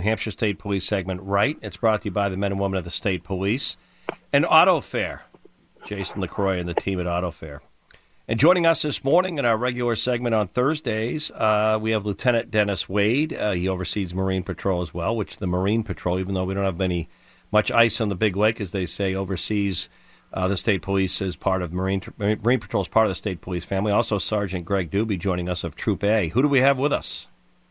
Hampshire State Police segment right. It's brought to you by the men and women of the State Police. And Auto Fair, Jason LaCroix and the team at Auto Fair. And joining us this morning in our regular segment on Thursdays, we have Lieutenant Dennis Wade. He oversees Marine Patrol as well, which the Marine Patrol, even though we don't have much ice on the Big Lake, as they say, oversees the State Police as part of Marine Patrol is part of the State Police family. Also, Sergeant Greg Doobie joining us of Troop A. Who do we have with us?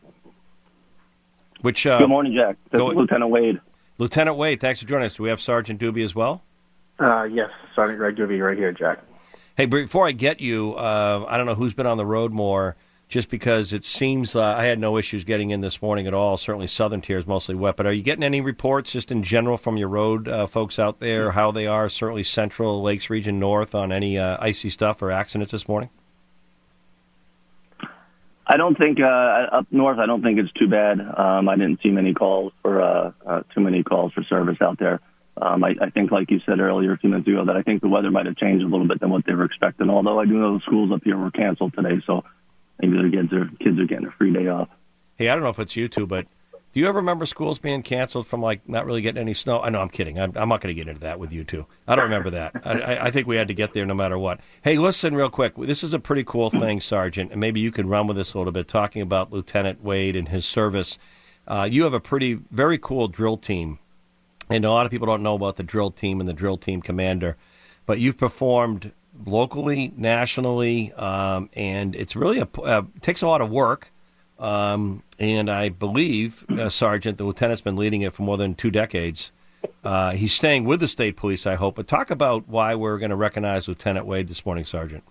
Good morning, Jack. This is Lieutenant Wade. Lieutenant Wade, thanks for joining us. Do we have Sergeant Doobie as well? Yes, Sergeant Greg Doobie right here, Jack. Hey, before I get you, I don't know who's been on the road more, just because it seems I had no issues getting in this morning at all. Certainly Southern Tier is mostly wet, but are you getting any reports just in general from your road folks out there, how they are, certainly Central, Lakes Region North, on any icy stuff or accidents this morning? I don't think, up north, I don't think it's too bad. I didn't see many calls for, too many calls for service out there. I think, like you said earlier a few minutes ago, that I think the weather might have changed a little bit than what they were expecting, although I do know the schools up here were canceled today, so maybe the kids are getting a free day off. Hey, I don't know if it's you two, but do you ever remember schools being canceled from, not really getting any snow? I know, I'm kidding. I'm not going to get into that with you two. I don't remember that. I think we had to get there no matter what. Hey, listen real quick. This is a pretty cool thing, Sergeant, and maybe you can run with this a little bit, talking about Lieutenant Wade and his service. You have a very cool drill team. And a lot of people don't know about the drill team and the drill team commander, but you've performed locally, nationally, and it's really takes a lot of work. And I believe, Sergeant, the lieutenant's been leading it for more than 2 decades. He's staying with the State Police, I hope. But talk about why we're going to recognize Lieutenant Wade this morning, Sergeant.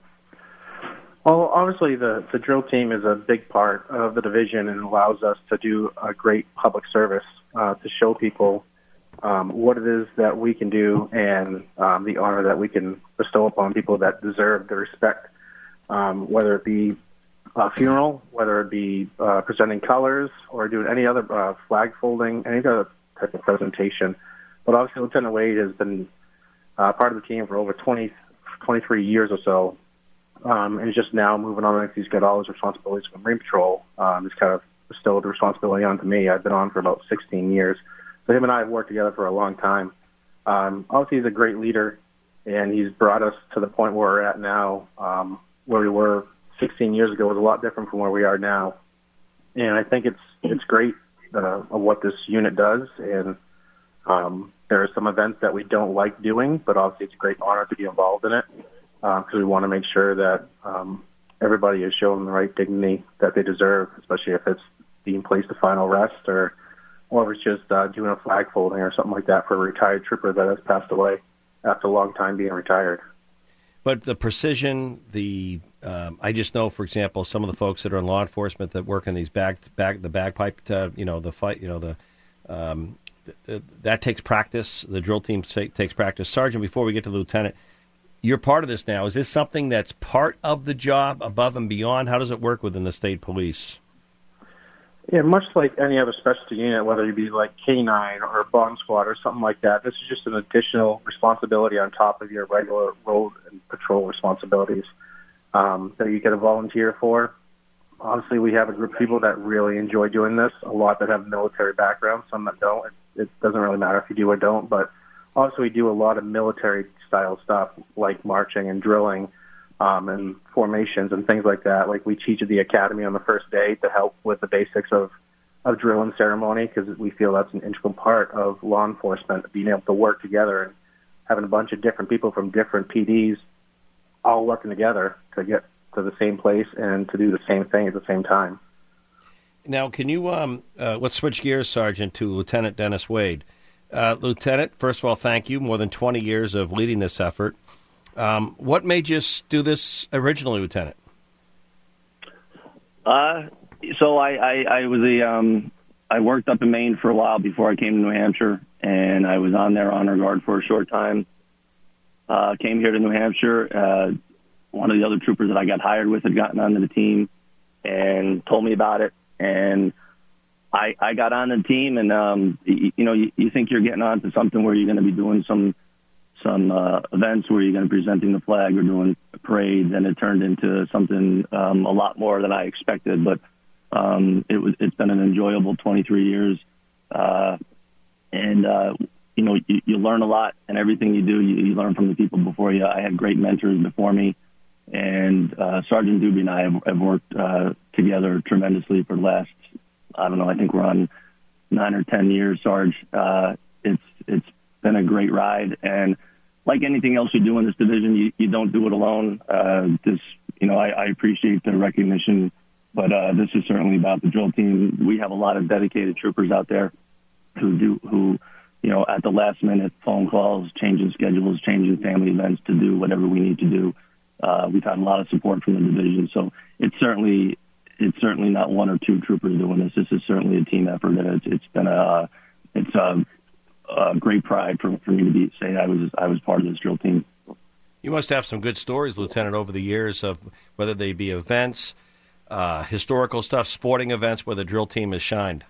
Well, obviously the drill team is a big part of the division and allows us to do a great public service to show people what it is that we can do and the honor that we can bestow upon people that deserve the respect, whether it be a funeral, whether it be presenting colors or doing any other flag folding, any other type of presentation. But obviously Lieutenant Wade has been part of the team for over 23 years or so, and is just now moving on. If he's got all his responsibilities for Marine Patrol, he's kind of bestowed the responsibility onto me. I've been on for about 16 years. So him and I have worked together for a long time. Obviously, he's a great leader, and he's brought us to the point where we're at now. Where we were 16 years ago was a lot different from where we are now. And I think it's great of what this unit does. And there are some events that we don't like doing, but obviously it's a great honor to be involved in it because we want to make sure that everybody is shown the right dignity that they deserve, especially if it's being placed to final rest or if it's just doing a flag folding or something like that for a retired trooper that has passed away after a long time being retired. But the precision, I just know, for example, some of the folks that are in law enforcement that work in these the bagpipe, the fight, that takes practice. The drill team takes practice. Sergeant, before we get to the lieutenant, you're part of this now. Is this something that's part of the job, above and beyond? How does it work within the State Police? Yeah, much like any other specialty unit, whether it be like K-9 or bomb squad or something like that, this is just an additional responsibility on top of your regular road and patrol responsibilities that you get a volunteer for. Honestly, we have a group of people that really enjoy doing this, a lot that have military backgrounds, some that don't. It doesn't really matter if you do or don't, but also we do a lot of military-style stuff like marching and drilling, and formations and things like that. Like we teach at the academy on the first day to help with the basics of drill and ceremony because we feel that's an integral part of law enforcement, being able to work together and having a bunch of different people from different PDs all working together to get to the same place and to do the same thing at the same time. Now, can you let's switch gears, Sergeant, to Lieutenant Dennis Wade. Lieutenant, first of all, thank you. More than 20 years of leading this effort. What made you do this originally, Lieutenant? So I worked up in Maine for a while before I came to New Hampshire, and I was on their honor guard for a short time. Came here to New Hampshire. One of the other troopers that I got hired with had gotten onto the team and told me about it, and I got on the team. And you think you're getting on to something where you're going to be doing some events where you're going to be presenting the flag or doing parades, and it turned into something a lot more than I expected. But It's been an enjoyable 23 years. You learn a lot, and everything you do, you learn from the people before you. I had great mentors before me, and Sergeant Doobie and I have worked together tremendously for the last, I think we're on 9 or 10 years, Sarge. It's been a great ride, and like anything else you do in this division, you don't do it alone. I appreciate the recognition, but this is certainly about the drill team. We have a lot of dedicated troopers out there who at the last minute, phone calls, changing schedules, changing family events to do whatever we need to do. We've had a lot of support from the division, so it's certainly not one or two troopers doing this. This is certainly a team effort, and it's been a great pride for me to say I was part of this drill team. You must have some good stories, Lieutenant, over the years of whether they be events, historical stuff, sporting events where the drill team has shined.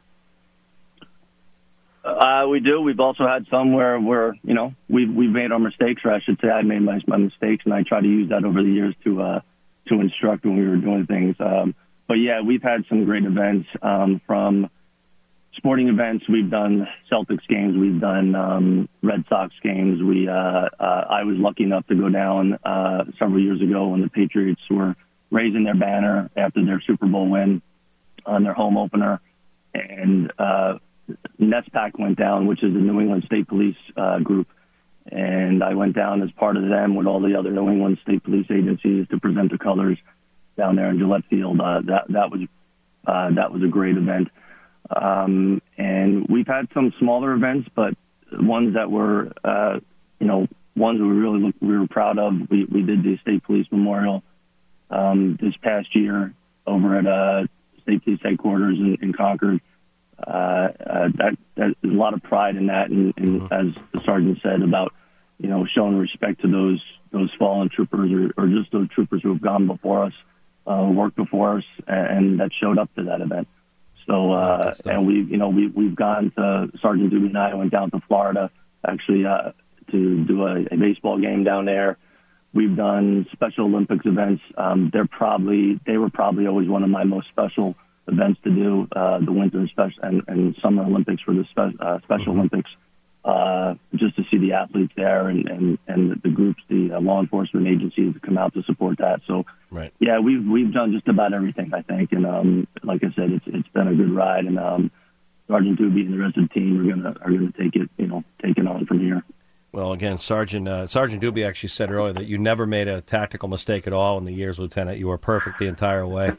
We do. We've also had some where we've made our mistakes, or I should say I made my mistakes, and I try to use that over the years to instruct when we were doing things. But yeah, we've had some great events from sporting events. We've done Celtics games. We've done Red Sox games. I was lucky enough to go down several years ago when the Patriots were raising their banner after their Super Bowl win on their home opener, and NESPAC went down, which is the New England State Police group, and I went down as part of them with all the other New England State Police agencies to present the colors down there in Gillette Field. That was a great event, and we've had some smaller events, but ones that were ones we were proud of. We did the State Police Memorial this past year over at State Police headquarters in Concord. There's a lot of pride in that, and as the sergeant said about showing respect to those fallen troopers or just those troopers who have gone before us, worked before us, and that showed up to that event. So and we've gone to Sergeant Doobie and I went down to Florida actually to do a baseball game down there. We've done Special Olympics events. They were probably always one of my most special events to do, the Winter and Summer Olympics for the Special Olympics, just to see the athletes there and the groups, the law enforcement agencies to come out to support that. So, right. Yeah, we've done just about everything, I think. And like I said, it's been a good ride. And Sergeant Doobie and the rest of the team are gonna take it on from here. Well, again, Sergeant Doobie actually said earlier that you never made a tactical mistake at all in the years, Lieutenant. You were perfect the entire way.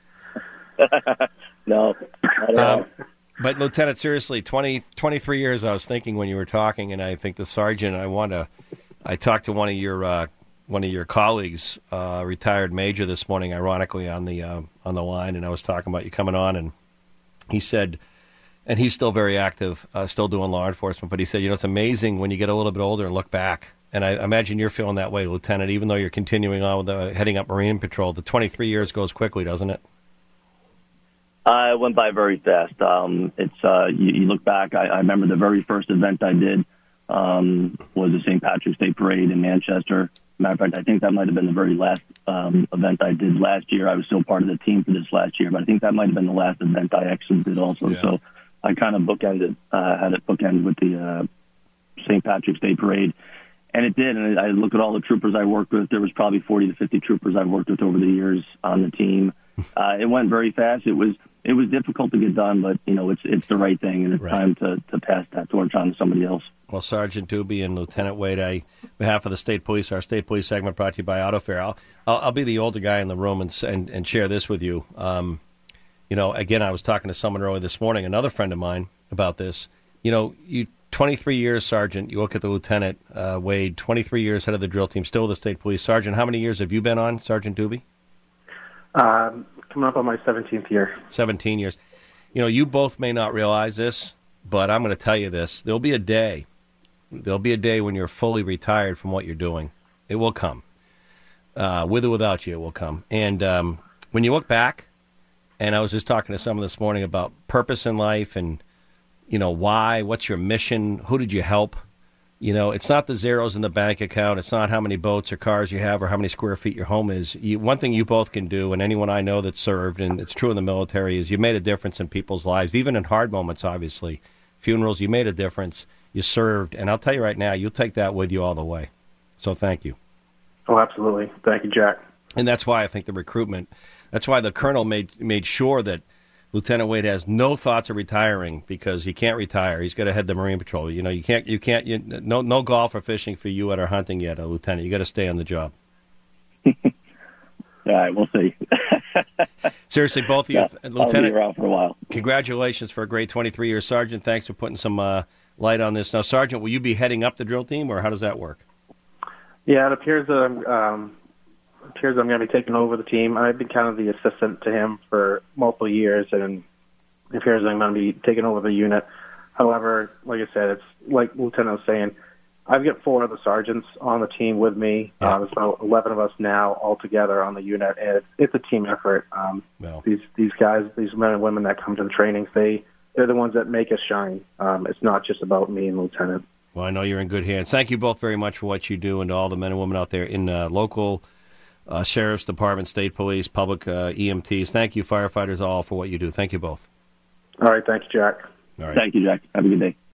No. But, Lieutenant, seriously, 23 years I was thinking when you were talking, and I think the sergeant, I talked to one of your colleagues, retired major this morning, ironically, on the line, and I was talking about you coming on, and he said, and he's still very active, still doing law enforcement, but he said, it's amazing when you get a little bit older and look back. And I imagine you're feeling that way, Lieutenant, even though you're continuing on with heading up Marine Patrol. The 23 years goes quickly, doesn't it? It went by very fast. You look back. I remember the very first event I did was the St. Patrick's Day Parade in Manchester. Matter of fact, I think that might have been the very last event I did last year. I was still part of the team for this last year, but I think that might have been the last event I actually did also. Yeah. So I kind of had it bookend with the St. Patrick's Day Parade. And it did, and I look at all the troopers I worked with. There was probably 40 to 50 troopers I've worked with over the years on the team. It went very fast. It was difficult to get done, but it's the right thing, and it's time to pass that torch on to somebody else. Well, Sergeant Doobie and Lieutenant Wade, on behalf of the State Police, our State Police segment brought to you by AutoFair. I'll be the older guy in the room and share this with you. Again, I was talking to someone earlier this morning, another friend of mine, about this. You 23 years, Sergeant. You look at the Lieutenant Wade, 23 years head of the drill team, still with the State Police. Sergeant, how many years have you been on, Sergeant Doobie? Coming up on my 17th year. 17 years. You both may not realize this, but I'm going to tell you this. There'll be a day when you're fully retired from what you're doing. It will come. With or without you, it will come. And when you look back, and I was just talking to someone this morning about purpose in life and, why, what's your mission, who did you help? You know, it's not the zeros in the bank account. It's not how many boats or cars you have or how many square feet your home is. One thing you both can do, and anyone I know that's served, and it's true in the military, is you made a difference in people's lives, even in hard moments, obviously. Funerals, you made a difference. You served. And I'll tell you right now, you'll take that with you all the way. So thank you. Oh, absolutely. Thank you, Jack. And that's why I think the recruitment, that's why the colonel made sure that Lieutenant Wade has no thoughts of retiring, because he can't retire. He's got to head the Marine Patrol. You know, no golf or fishing for you or hunting yet, Lieutenant. You got to stay on the job. All right, we'll see. Seriously, both of you, Lieutenant, I'll be around for a while. Congratulations for a great 23-year Sergeant. Thanks for putting some light on this. Now, Sergeant, will you be heading up the drill team, or how does that work? Yeah, it appears that I'm going to be taking over the team. I've been kind of the assistant to him for multiple years, and it appears I'm going to be taking over the unit. However, like I said, it's like Lieutenant was saying, I've got 4 other sergeants on the team with me. Yeah. There's about 11 of us now all together on the unit, and it's a team effort. These guys, these men and women that come to the trainings, they're the ones that make us shine. It's not just about me and Lieutenant. Well, I know you're in good hands. Thank you both very much for what you do, and to all the men and women out there in local sheriff's department, state police, public EMTs. Thank you, firefighters, all, for what you do. Thank you both. All right. Thank you, Jack. All right. Thank you, Jack. Have a good day.